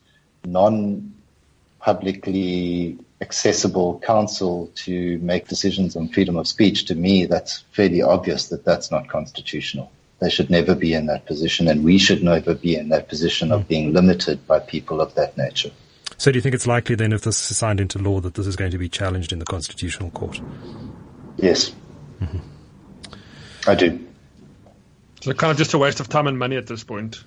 non-publicly accessible council to make decisions on freedom of speech, to me, that's fairly obvious that that's not constitutional. They should never be in that position, and we should never be in that position of being limited by people of that nature. So do you think it's likely then, if this is signed into law, that this is going to be challenged in the Constitutional Court? Yes. Mm-hmm. I do. So kind of just a waste of time and money at this point.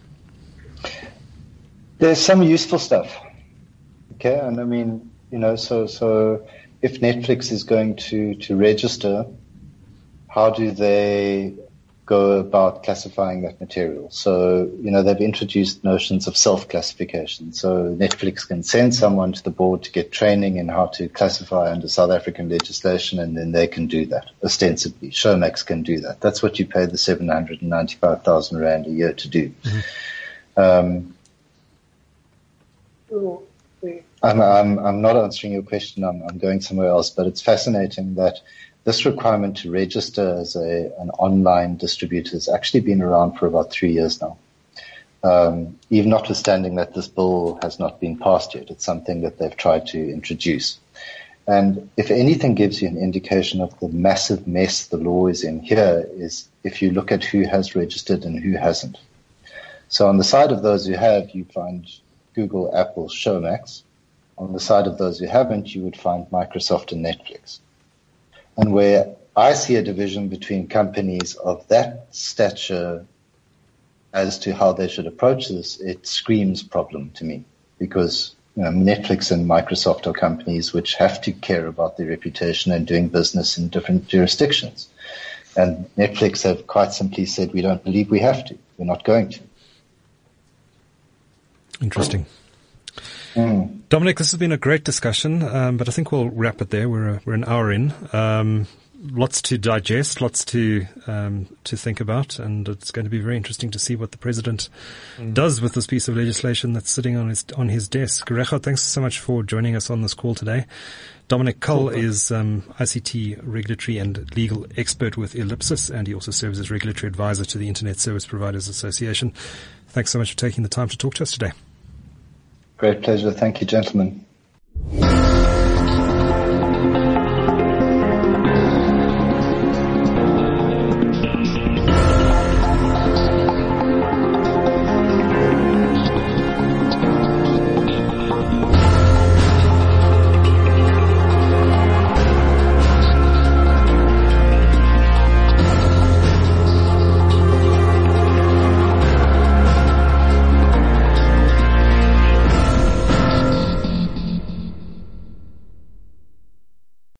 There's some useful stuff. Okay, and I mean, you know, so so if Netflix is going to, to register, how do they go about classifying that material? So, you know, they've introduced notions of self-classification. So Netflix can send someone to the board to get training in how to classify under South African legislation, and then they can do that, ostensibly. Showmax can do that. That's what you pay the seven hundred ninety-five thousand rand a year to do. Mm-hmm. Um, I'm, I'm, I'm not answering your question. I'm, I'm going somewhere else, but it's fascinating that this requirement to register as a, an online distributor has actually been around for about three years now. Um, even notwithstanding that this bill has not been passed yet, it's something that they've tried to introduce. And if anything gives you an indication of the massive mess the law is in here, is if you look at who has registered and who hasn't. So on the side of those who have, you find Google, Apple, Showmax. On the side of those who haven't, you would find Microsoft and Netflix. And where I see a division between companies of that stature as to how they should approach this, it screams problem to me, because you know, Netflix and Microsoft are companies which have to care about their reputation and doing business in different jurisdictions. And Netflix have quite simply said, we don't believe we have to. We're not going to. Interesting. Mm. Dominic, this has been a great discussion, um, but I think we'll wrap it there. We're a, we're an hour in. Um, lots to digest, lots to um, to think about, and it's going to be very interesting to see what the president mm. does with this piece of legislation that's sitting on his on his desk. Recho, thanks so much for joining us on this call today. Dominic Cull cool. is um, I C T regulatory and legal expert with Ellipsis, and he also serves as regulatory advisor to the Internet Service Providers Association. Thanks so much for taking the time to talk to us today. Great pleasure. Thank you, gentlemen.